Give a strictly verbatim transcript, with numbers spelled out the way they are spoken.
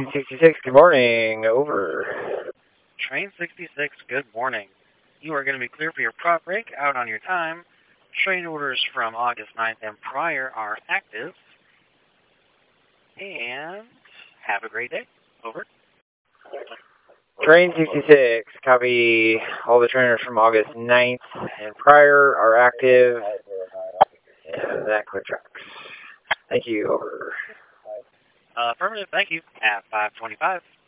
Train sixty-six, good morning. Over. Train sixty-six, good morning. You are going to be clear for your prop break out on your time. Train orders from August ninth and prior are active. And have a great day. Over. Train sixty-six, copy. All the trainers from August ninth and prior are active. And that quick tracks. Thank you. Over. Uh, affirmative, thank you. At five twenty-five.